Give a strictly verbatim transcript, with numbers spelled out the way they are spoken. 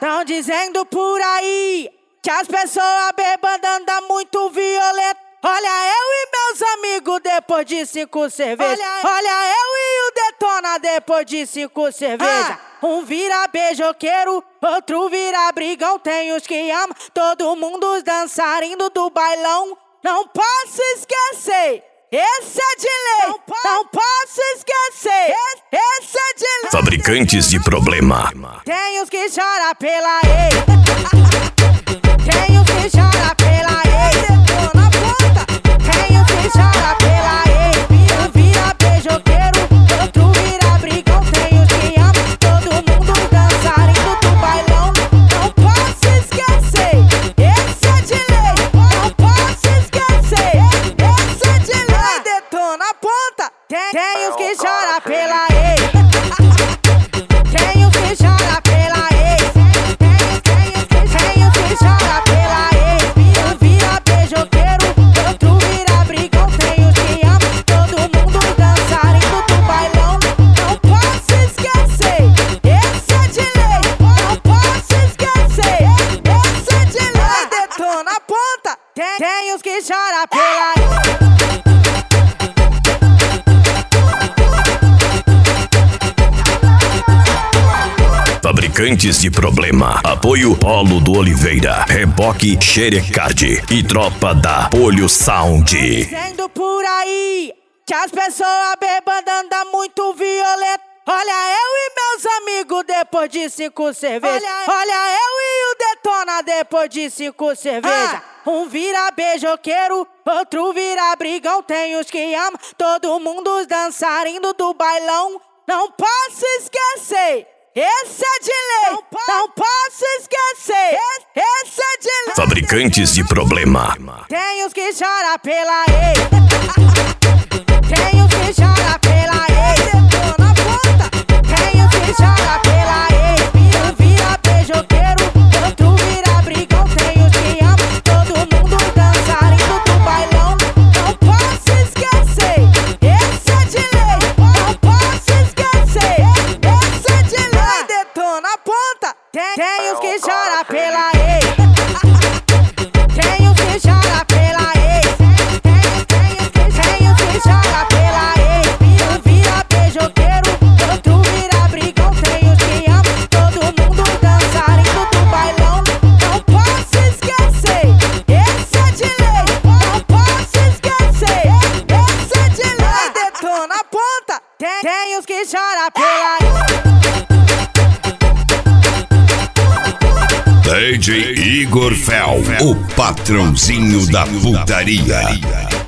Tão dizendo por aí que as pessoas bêbadas andam muito violento. Olha eu e meus amigos depois de cinco cervejas. Olha, olha eu e o Detona depois de cinco cervejas. Ah. Um vira beijoqueiro, outro vira brigão. Tem os que amam, todo mundo os dançarinos do bailão. Não posso esquecer, esse é de lei. Não, po não posso esquecer, esse é de lei. Fabricantes de problema. Tem os que choram pela ex. Tem os que choram pela ex. Na ponta. Tem os que choram pela ex. Um vira beijoqueiro, outro vira brigão. Tem os que amam, todo mundo dançarindo do bailão. Não posso esquecer, esse é de lei. Não posso esquecer, esse é de lei. Detona a ponta. Tem, tem os que choram pela ex. Tem os que choram pela ex. Tem os que choram pela ex. Um vira beijoqueiro, outro vira brigão. Tem os que amam, todo mundo dançarindo do bailão. Não posso esquecer, esse é de lei. Não posso esquecer, esse é de lei. Detona a ponta. Tem, tem os que choram pela ex. Fabricantes de problema. Apoio Polo do Oliveira, Reboque Xerecard e Tropa da Polho Sound. Dizendo por aí que as pessoas bêbadas andam muito violento. Olha eu e meus amigos depois de cinco cervejas. Olha, olha eu e o Detona depois de cinco cervejas. Ah. Um vira beijoqueiro, outro vira brigão. Tem os que amam, todo mundo os dançarinos do bailão. Não posso esquecer, esse é de lei. Não, po não posso esquecer, esse é de lei. Fabricantes de problema. Tem os que choram pela ex. Tem os que choram pela ex. Na ponta. Tem os que choram pela ex. Um vira beijoqueiro, outro vira brigão. Tem os que amam, todo mundo dançarindo do bailão. Não posso esquecer, esse é de lei. Não posso esquecer, esse é de lei. Detona a ponta. Tem, tem os que choram pela ex. Tem os que choram pela ex. Tem, tem, tem os que choram pela ex. Um vira beijoqueiro, outro vira brigão. Tem os que amam, todo mundo dançarindo do bailão. Não posso esquecer, esse é de lei. Não posso esquecer, esse é de lei. Detona a ponta. Tem, tem os que choram pela ex. D J Igor Fel, o patrãozinho da putaria.